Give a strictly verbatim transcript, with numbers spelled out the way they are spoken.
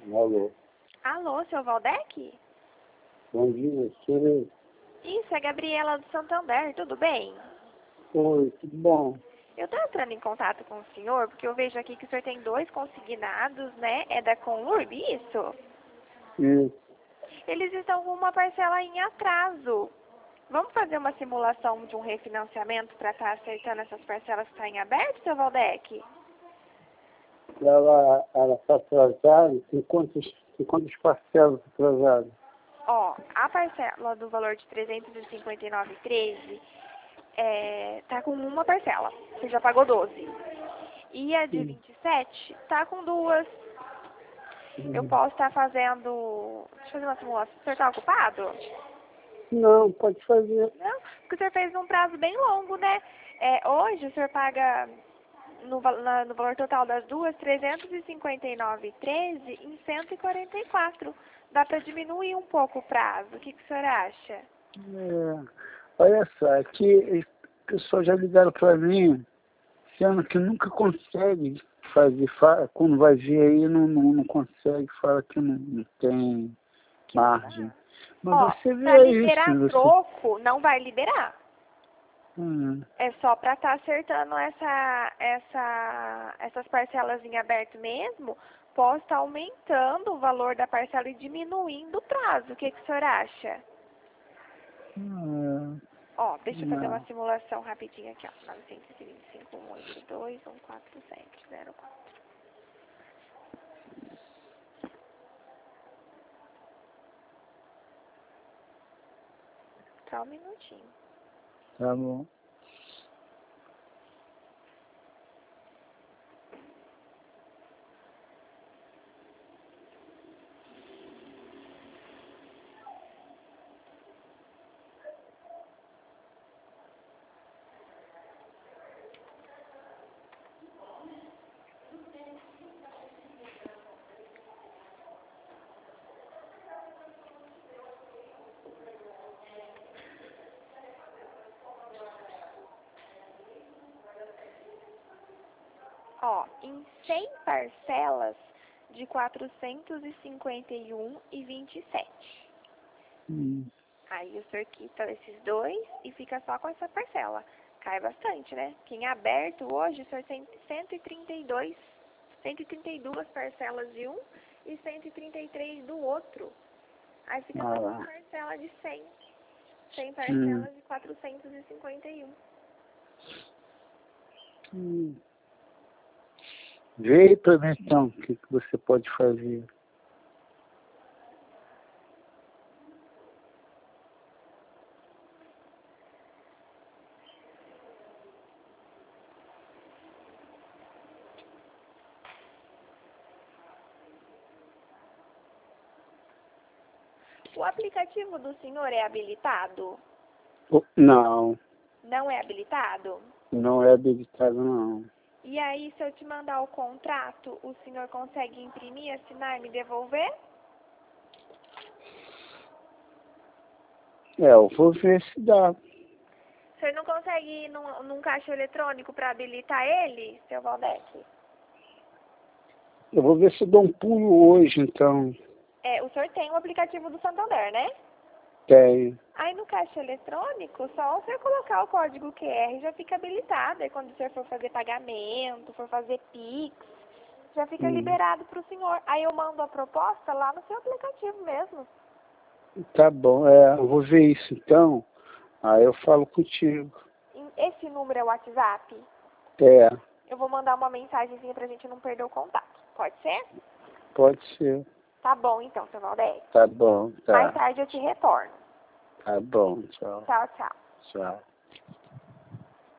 Alô. Alô, seu Valdec? Bom dia, senhor. Isso, é a Gabriela do Santander, tudo bem? Oi, tudo bom? Eu estou entrando em contato com o senhor, porque eu vejo aqui que o senhor tem dois consignados, né? É da Conlurb, isso? Isso. Eles estão com uma parcela em atraso. Vamos fazer uma simulação de um refinanciamento para estar acertando essas parcelas que estão em aberto, seu Valdec? Ela ela está atrasada? Tem quantas, tem quantas parcelas atrasadas? Ó, a parcela do valor de trezentos e cinquenta e nove reais e treze é, tá com uma parcela. Você já pagou doze. E a de Hum. vinte e sete tá com duas. Eu Hum. posso estar fazendo... Deixa eu fazer uma simulação. O senhor está ocupado? Não, pode fazer. Não, porque o senhor fez num prazo bem longo, né? É, hoje o senhor paga no, val- na- no valor total das duas trezentos e cinquenta e nove reais e treze em cento e quarenta e quatro. Dá para diminuir um pouco o prazo. O que, que o senhor acha? É, olha só, aqui o pessoal já ligaram para mim, sendo que nunca consegue fazer, fa- quando vai ver aí não, não, não consegue, fala que não, não tem Que não dá. margem. Mas Ó, você vê para aí liberar isso, você... troco, não vai liberar. Hum. É só para estar acertando essa, essa, essas parcelas em aberto mesmo. Posso estar aumentando o valor da parcela e diminuindo o prazo. O que, que o senhor acha? Hum. Ó, deixa eu fazer uma Não. simulação rapidinho aqui, ó. novecentos e vinte e cinco, cento e oitenta e dois, cento e quarenta e sete, zero quatro. Só um minutinho. Tá bom. Ó, em cem parcelas de quatrocentos e cinquenta e um reais e vinte e sete. Hum. Aí o senhor quita esses dois e fica só com essa parcela. Cai bastante, né? Que em aberto hoje o senhor tem cento e trinta e dois, cento e trinta e duas parcelas de um e cento e trinta e três do outro. Aí fica só com uma Ah, parcela de cem. cem hum. parcelas de quatrocentos e cinquenta e um. Hum. Vê aí pra mim então o que, que você pode fazer. O aplicativo do senhor é habilitado? Oh, não, Não é habilitado? não é habilitado não. E aí, se eu te mandar o contrato, o senhor consegue imprimir, assinar e me devolver? É, eu vou ver se dá. O senhor não consegue ir num, num caixa eletrônico para habilitar ele, seu Valdec? Eu vou ver se eu dou um pulo hoje então. É, o senhor tem o aplicativo do Santander, né? Tem. Aí no caixa eletrônico, só o senhor colocar o código Q R já fica habilitado. Aí quando o senhor for fazer pagamento, for fazer Pix, já fica Hum. liberado para o senhor. Aí eu mando a proposta lá no seu aplicativo mesmo. Tá bom, é, eu vou ver isso então. Aí eu falo contigo. Esse número é o WhatsApp? É, Eu vou mandar uma mensagenzinha pra gente não perder o contato. Pode ser? pode ser. Tá bom então, seu Valdec. Tá bom, Mais tá. tarde eu te retorno. Tá bom, tchau. Tchau, tchau. Tchau.